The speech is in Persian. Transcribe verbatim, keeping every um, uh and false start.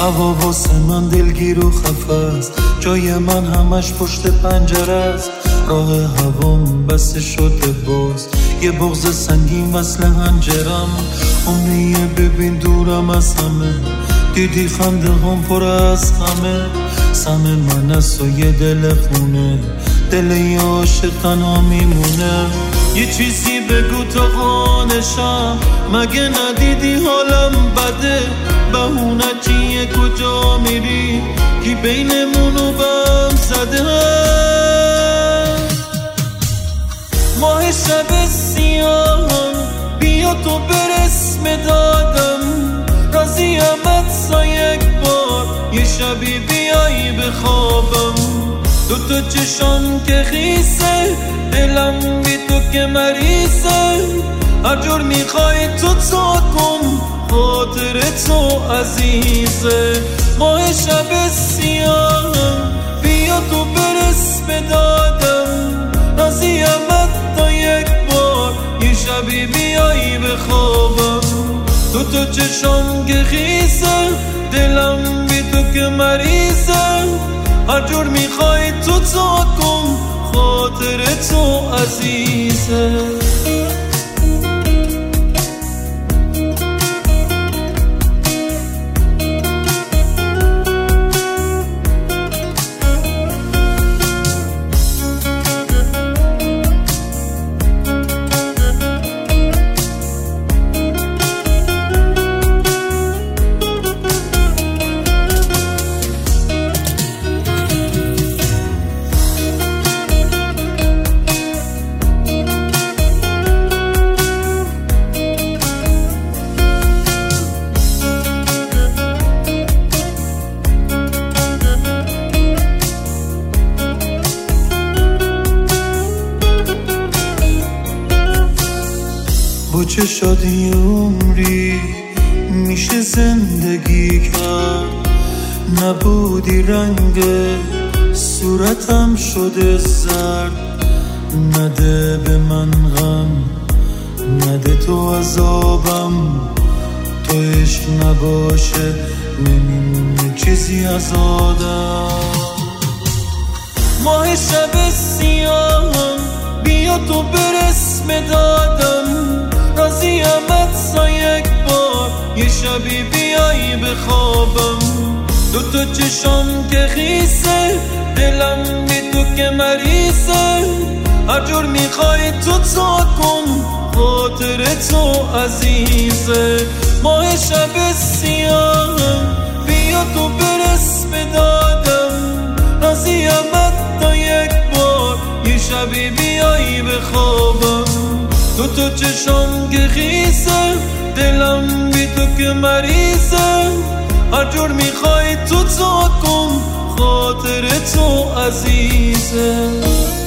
هوا واسه من دلگیر و خفه است، جای من همش پشت پنجره است. راه هوام بسته شده باز، یه بغض سنگین وصل هنجرم. عمریه ببین دورم از همه، دیدی خنده هم پر از همه. سم من است و یه دل خونه، دل یه عاشق تنها میمونه. یه چیزی بگو تا قانشم، مگه ندیدی حالم بده؟ بهونه چیه کجا میری؟ کی بینمونو بم زده؟ ماه شب سیاهم بیا تو برس مدادم، راضیم تا یک بار یه شبی بیایی بخوابم. دو تا چشم که خیسه، دلم بی تو که مریضه. هر جور میخوای تو تا کن، خاطر تو عزیزه. ماه شب سیاهم بیا تو برس بدادم، راضیم تا یک بار یه شبی بیایی بخوابم. دو تا چشم که خیسه، دلم بی تو که مریضه. هر جور میخوای تو تا کن، خاطر تو عزیزه. با چه شادی عمری میشه زندگی کرد، نبودی رنگ صورتم شده زرد. نده به من غم، نده تو عذابم، تو عشق نباشه نمیمونه چیزی از آدم. ماه شب سیاهم بیا تو برس مدادم، راضیم تا یک بار یه شبی بیایی بخوابم. دو تا چشم که خیسه، دلم بی تو که مریضه. هر جور میخوای تو تا کن، خاطر تو عزیزه. ماه شب سیاهم بیا تو برس بدادم، راضیم تا یک بار یه شبی بیایی بخوابم. دو تا چشم که خیسه، دلم بی تو که مریضه. هر جور میخوای تو تا کن، خاطر تو عزیزه.